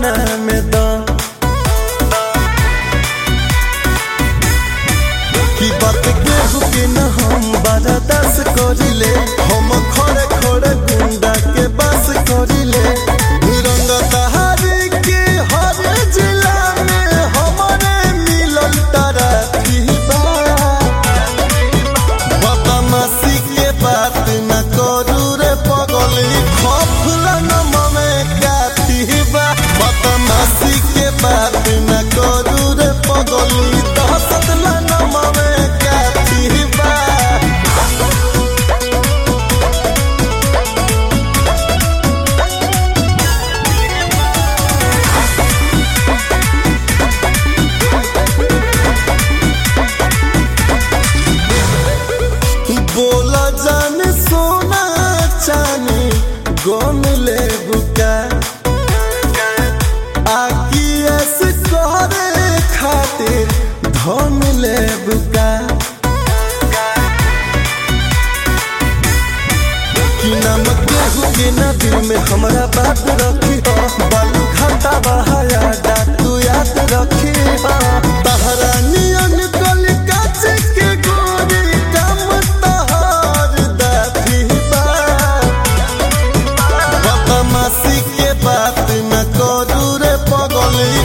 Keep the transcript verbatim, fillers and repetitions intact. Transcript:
अपना में दम की बात केहू के न हम बर्दाश्त करिले हम खड़े खड़े गुंडा के बस करिले रंग दहारी के हर जिला में हमारे मिलल तरफी बदमाशी के बात न करू रे पगली खफला नम में काती बा बदमाशी के बात न करू रे पगली दहशतला नम में काती बा बोला जान सोना चानी गोम ले बुका आकी ऐसे करे खातिर धन ले बुका कि नाम केहू के ना दिल में हमारा बात रखी हो बालू घाटा बहाया डाकू याद रखी हो तहरा नियन कल काच के गोरी काम तहार दाती बा बदमाशी के बात न करू रे पगली